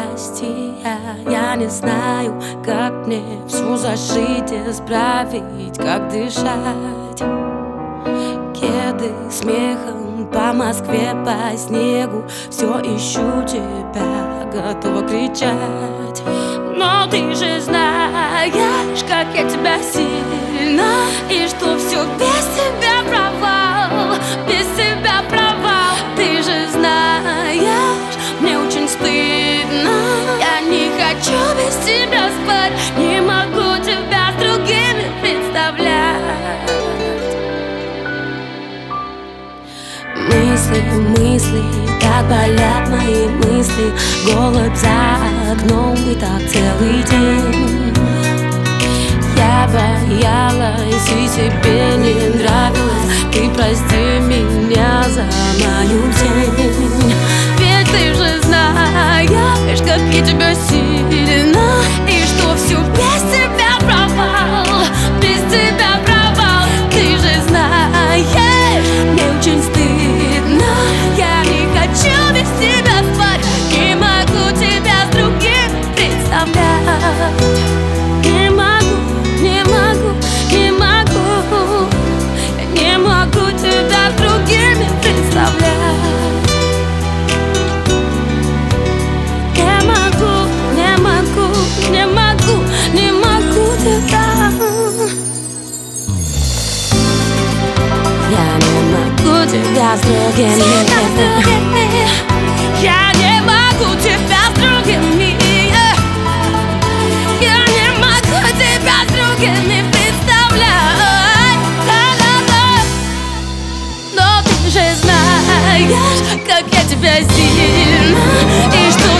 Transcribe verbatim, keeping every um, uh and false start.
счастья. Я не знаю, как мне все зашить, исправить, как дышать. Кеды смехом по Москве, по снегу, все ищу тебя, готова кричать. Но ты же знаешь, как я тебя сильно, и что все без тебя провал, без тебя провал. Ты же знаешь, мне очень стыдно, я не хочу без тебя спать, не могу тебя с другими представлять. Мысли, мысли, так болят мои мысли. Голубь за окном и так целый день. Я боялась и себе не нравилась. Ты прости меня за мою тень. Ведь ты же знаешь, как я тебя сильно, и что все без тебя провал, без тебя провал. Ты же знаешь, мне очень стыдно, я не хочу без тебя спать, не могу тебя с другим представлять. Не могу, не могу, не могу, я не могу тебя с другими представлять. Не могу, не могу, не могу, не могу тебя. Я не могу тебя с другими. Я не могу тебя с другими. Я не могу тебя с другими представлять. Но ты же знаешь, как я тебя сильно, и что